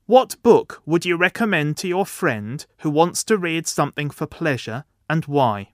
What book would you recommend to your friend who wants to read something for pleasure, and why?